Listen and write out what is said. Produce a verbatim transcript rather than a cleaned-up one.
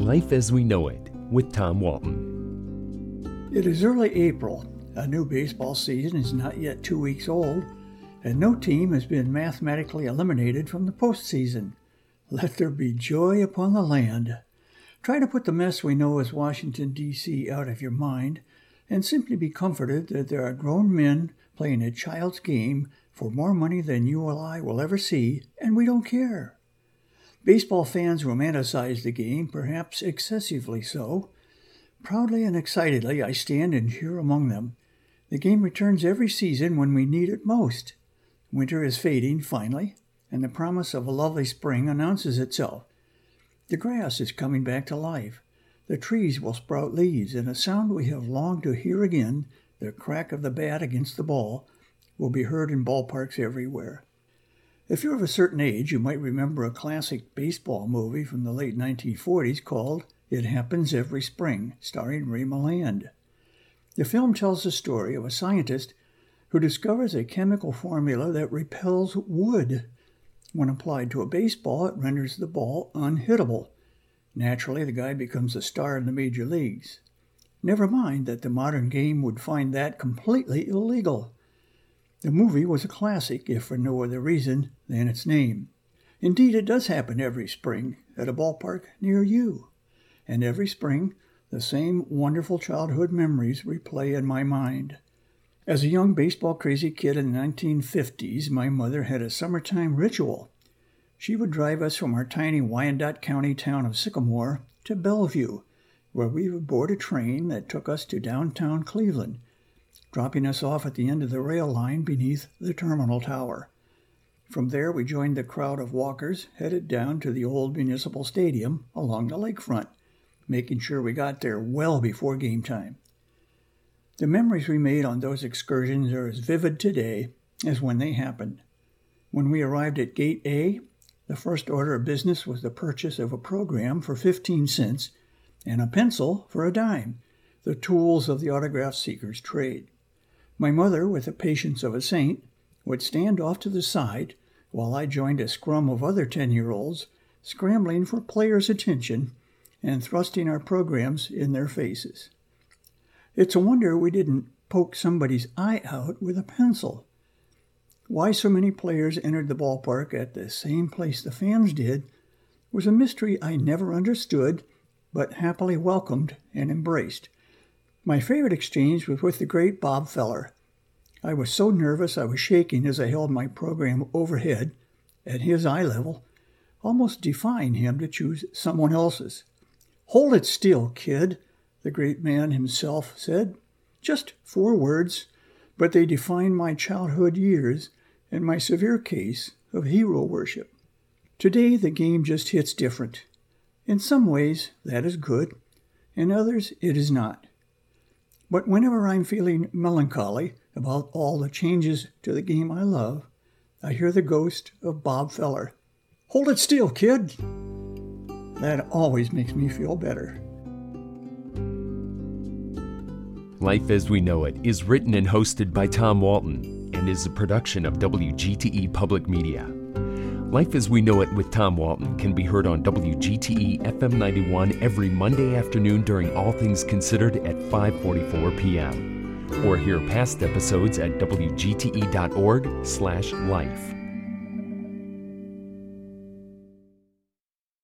Life as We Know It with Tom Walton. It is early April. A new baseball season is not yet two weeks old, and no team has been mathematically eliminated from the postseason. Let there be joy upon the land. Try to put the mess we know as Washington, D C out of your mind, and simply be comforted that there are grown men playing a child's game for more money than you or I will ever see, and we don't care. Baseball fans romanticize the game, perhaps excessively so. Proudly and excitedly, I stand and cheer among them. The game returns every season when we need it most. Winter is fading, finally, and the promise of a lovely spring announces itself. The grass is coming back to life. The trees will sprout leaves, and a sound we have longed to hear again, the crack of the bat against the ball, will be heard in ballparks everywhere. If you're of a certain age, you might remember a classic baseball movie from the late nineteen forties called It Happens Every Spring, starring Ray Milland. The film tells the story of a scientist who discovers a chemical formula that repels wood. When applied to a baseball, it renders the ball unhittable. Naturally, the guy becomes a star in the major leagues. Never mind that the modern game would find that completely illegal. The movie was a classic, if for no other reason than its name. Indeed, it does happen every spring at a ballpark near you. And every spring, the same wonderful childhood memories replay in my mind. As a young baseball-crazy kid in the nineteen fifties, my mother had a summertime ritual. She would drive us from our tiny Wyandotte County town of Sycamore to Bellevue, where we would board a train that took us to downtown Cleveland, dropping us off at the end of the rail line beneath the terminal tower. From there, we joined the crowd of walkers headed down to the old municipal stadium along the lakefront, making sure we got there well before game time. The memories we made on those excursions are as vivid today as when they happened. When we arrived at Gate A, the first order of business was the purchase of a program for fifteen cents and a pencil for a dime, the tools of the autograph seeker's trade. My mother, with the patience of a saint, would stand off to the side while I joined a scrum of other ten-year-olds, scrambling for players' attention and thrusting our programs in their faces. It's a wonder we didn't poke somebody's eye out with a pencil. Why so many players entered the ballpark at the same place the fans did was a mystery I never understood, but happily welcomed and embraced. My favorite exchange was with the great Bob Feller. I was so nervous I was shaking as I held my program overhead, at his eye level, almost defying him to choose someone else's. "Hold it still, kid," the great man himself said. Just four words, but they defined my childhood years and my severe case of hero worship. Today, the game just hits different. In some ways, that is good. In others, it is not. But whenever I'm feeling melancholy about all the changes to the game I love, I hear the ghost of Bob Feller. "Hold it still, kid." That always makes me feel better. Life as We Know It is written and hosted by Tom Walton and is a production of W G T E Public Media. Life as We Know It with Tom Walton can be heard on W G T E F M ninety-one every Monday afternoon during All Things Considered at five forty-four p.m. Or hear past episodes at W G T E dot org slash life.